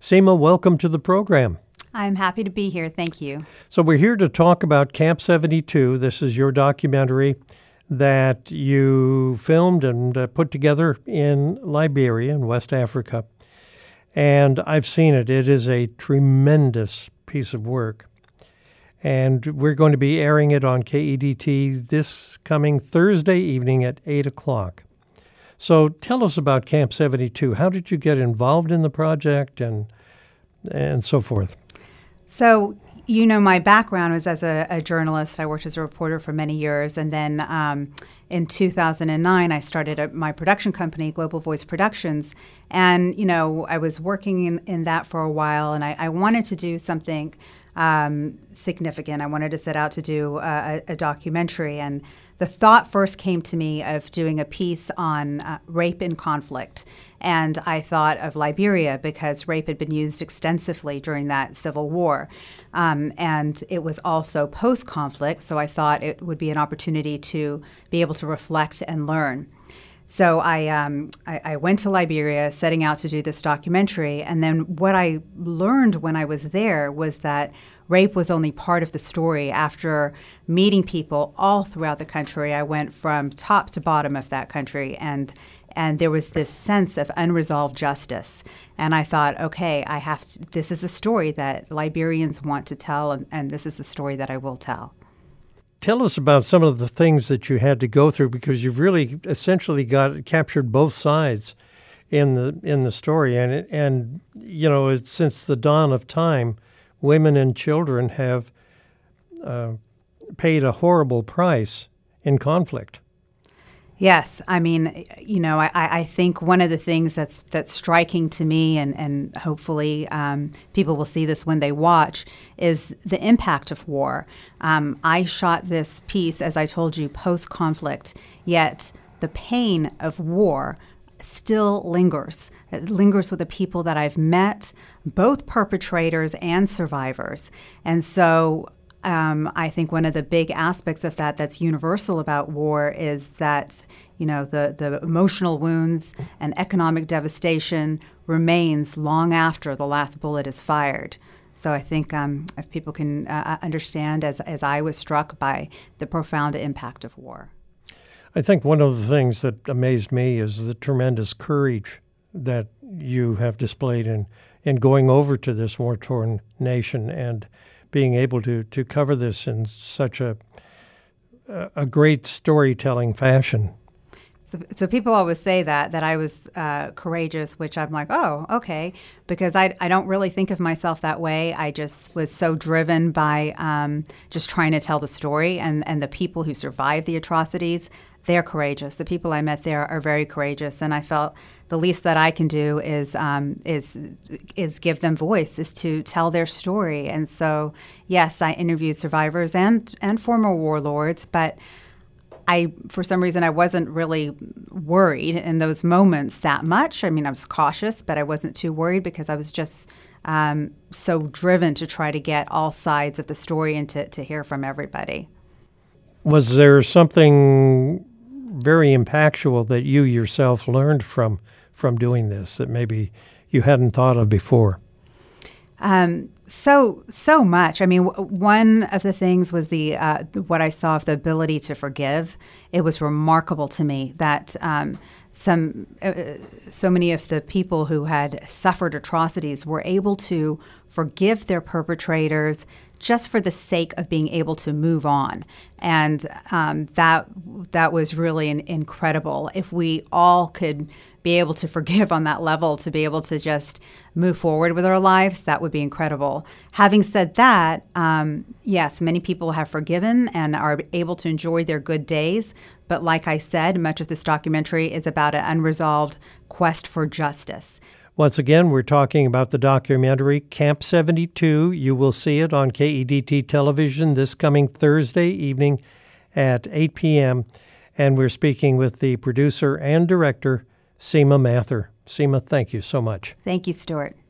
Seema, welcome to the program. I'm happy to be here. Thank you. So we're here to talk about Camp 72. This is your documentary that you filmed and put together in Liberia in West Africa. And I've seen it. It is a tremendous piece of work. And we're going to be airing it on KEDT this coming Thursday evening at 8 o'clock. So tell us about Camp 72. How did you get involved in the project and so forth? So, my background was as a journalist. I worked as a reporter for many years. And then in 2009, I started my production company, Global Voice Productions. And, I was working in that for a while, and I wanted to do something significant. I wanted to set out to do a documentary. And the thought first came to me of doing a piece on rape in conflict. And I thought of Liberia because rape had been used extensively during that civil war. And it was also post-conflict, so I thought it would be an opportunity to be able to reflect and learn. So I went to Liberia setting out to do this documentary, and then what I learned when I was there was that rape was only part of the story. After meeting people all throughout the country, I went from top to bottom of that country, and there was this sense of unresolved justice. And I thought, okay, this is a story that Liberians want to tell, and this is a story that I will tell. Tell us about some of the things that you had to go through, because you've really essentially captured both sides in the story. And since the dawn of time, women and children have paid a horrible price in conflict. Yes. I mean, I think one of the things that's striking to me, and hopefully people will see this when they watch, is the impact of war. I shot this piece, as I told you, post-conflict, yet the pain of war still lingers. It lingers with the people that I've met, both perpetrators and survivors. And so I think one of the big aspects of that's universal about war is that, the emotional wounds and economic devastation remains long after the last bullet is fired. So I think if people can understand, as I was struck by the profound impact of war. I think one of the things that amazed me is the tremendous courage that you have displayed in going over to this war-torn nation and being able to cover this in such a great storytelling fashion. So people always say that I was courageous, which I'm like, oh, okay, because I don't really think of myself that way. I just was so driven by just trying to tell the story, and the people who survived the atrocities, they're courageous. The people I met there are very courageous, and I felt the least that I can do is give them voice, is to tell their story. And so, yes, I interviewed survivors and former warlords, but for some reason, I wasn't really worried in those moments that much. I mean, I was cautious, but I wasn't too worried because I was just so driven to try to get all sides of the story and to hear from everybody. Was there something very impactful that you yourself learned from doing this that maybe you hadn't thought of before? So much. I mean, one of the things was what I saw of the ability to forgive. It was remarkable to me that so many of the people who had suffered atrocities were able to forgive their perpetrators just for the sake of being able to move on. And that was really incredible. If we all could be able to forgive on that level, to be able to just move forward with our lives, that would be incredible. Having said that, yes, many people have forgiven and are able to enjoy their good days. But like I said, much of this documentary is about an unresolved quest for justice. Once again, we're talking about the documentary Camp 72. You will see it on KEDT television this coming Thursday evening at 8 p.m. And we're speaking with the producer and director, Seema Mathur. Seema, thank you so much. Thank you, Stuart.